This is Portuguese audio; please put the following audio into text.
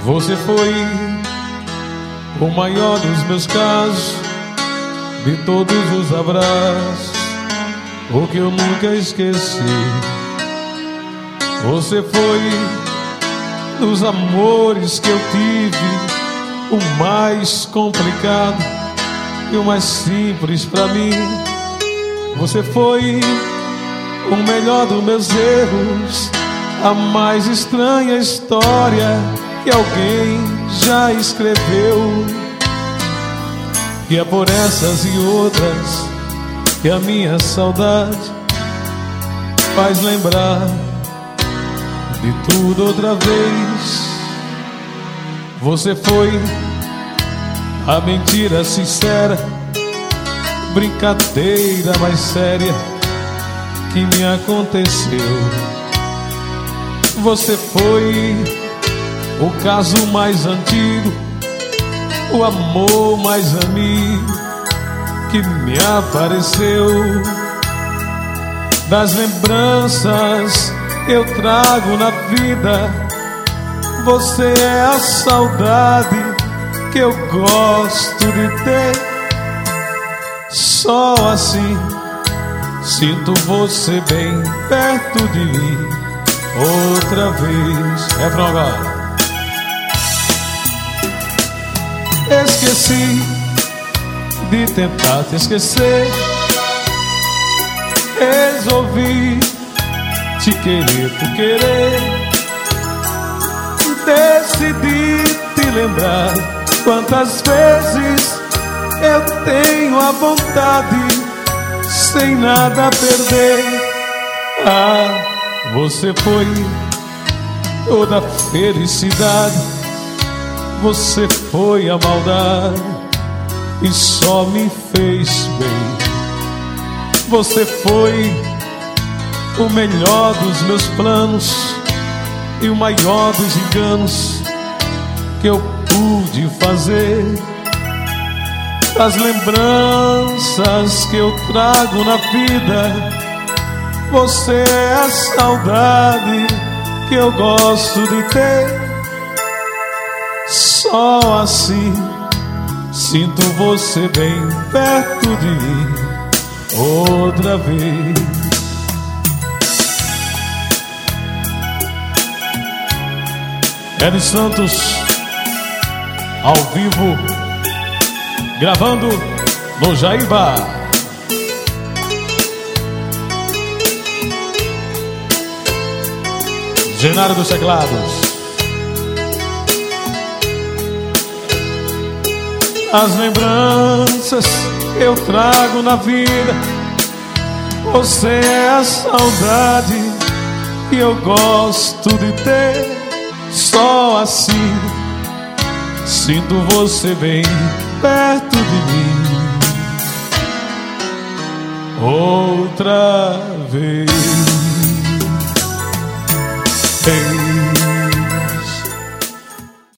Você foi o maior dos meus casos, de todos os abraços, o que eu nunca esqueci. Você foi dos amores que eu tive, o mais complicado e o mais simples pra mim. Você foi o melhor dos meus erros, a mais estranha história que alguém já escreveu. E é por essas e outras que a minha saudade faz lembrar de tudo outra vez. Você foi a mentira sincera, brincadeira mais séria que me aconteceu. Você foi o caso mais antigo, o amor mais amigo que me apareceu. Das lembranças eu trago na vida, você é a saudade que eu gosto de ter. Só assim sinto você bem perto de mim outra vez. Refrão agora. Esqueci de tentar te esquecer, resolvi te querer por querer. Decidi te lembrar quantas vezes eu tenho a vontade, sem nada a perder. Ah, você foi toda a felicidade, você foi a maldade e só me fez bem. Você foi o melhor dos meus planos e o maior dos enganos que eu pude fazer. Das lembranças que eu trago na vida, você é a saudade que eu gosto de ter. Só assim sinto você bem perto de mim outra vez. Hélio Santos ao vivo, gravando no Jaíba. Genaro dos teclados. As lembranças eu trago na vida, você é a saudade que eu gosto de ter. Só assim sinto você bem perto de mim outra vez.